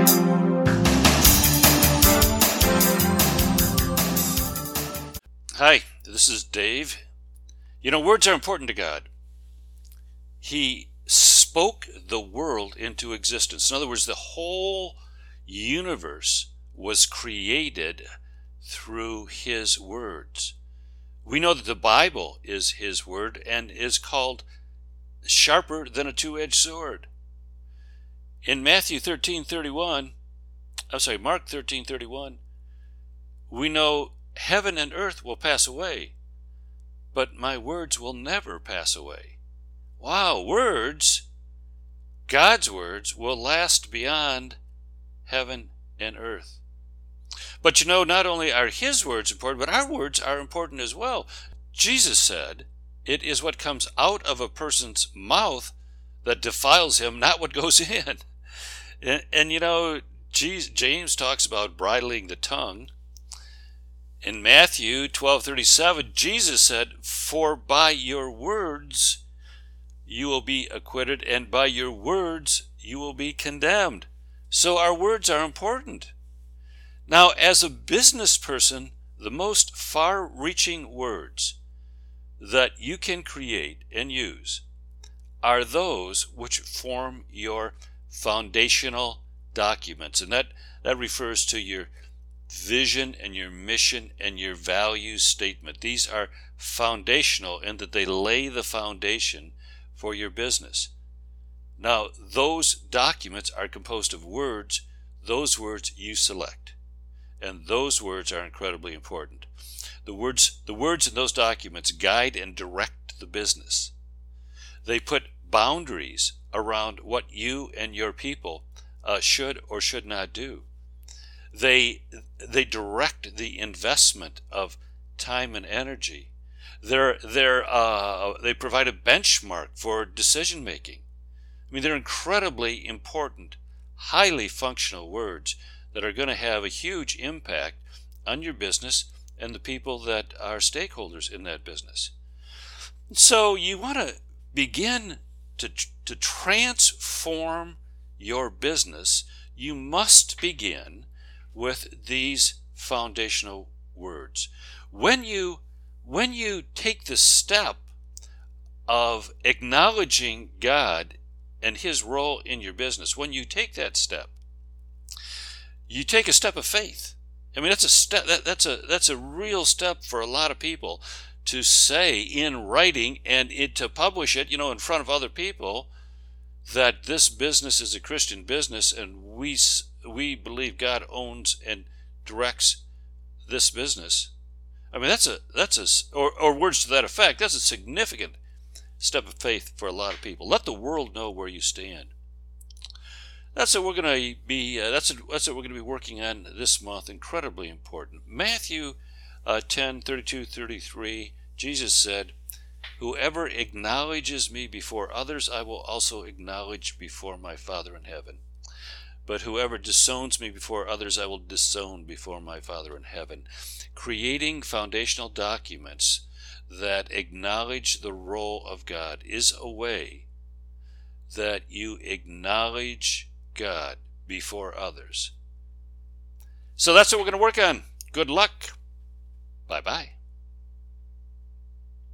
Hi, this is Dave. You know, words are important to God. He spoke the world into existence. In other words, the whole universe was created through His words. We know that the Bible is His word and is called sharper than a two-edged sword. In Mark 13:31, we know heaven and earth will pass away, but my words will never pass away. Wow, words, God's words, will last beyond heaven and earth. But you know, not only are His words important, but our words are important as well. Jesus said, it is what comes out of a person's mouth that defiles him, not what goes in. And you know, James talks about bridling the tongue. In Matthew 12:37, Jesus said, for by your words you will be acquitted, and by your words you will be condemned. So our words are important. Now, as a business person, the most far-reaching words that you can create and use are those which form your foundational documents. And that refers to your vision and your mission and your value statement. These are foundational in that they lay the foundation for your business. Now, those documents are composed of words. Those words you select. And those words are incredibly important. The words in those documents guide and direct the business. They put boundaries around what you and your people should or should not do. They direct the investment of time and energy. They provide a benchmark for decision making. I mean, they're incredibly important, highly functional words that are going to have a huge impact on your business and the people that are stakeholders in that business. So you want to begin to transform your business. You must begin with these foundational words. When you take the step of acknowledging God and His role in your business, when you take that step, you take a step of faith. I mean, that's a step. That's a real step for a lot of people to say in writing and to publish it, in front of other people, that this business is a Christian business and we believe God owns and directs this business. I mean, or words to that effect. That's a significant step of faith for a lot of people. Let the world know where you stand. That's what we're going to be. That's what we're going to be working on this month. Incredibly important. Matthew 10:32-33. Jesus said, "Whoever acknowledges me before others, I will also acknowledge before my Father in heaven. But whoever disowns me before others, I will disown before my Father in heaven." Creating foundational documents that acknowledge the role of God is a way that you acknowledge God before others. So that's what we're going to work on. Good luck. Bye-bye.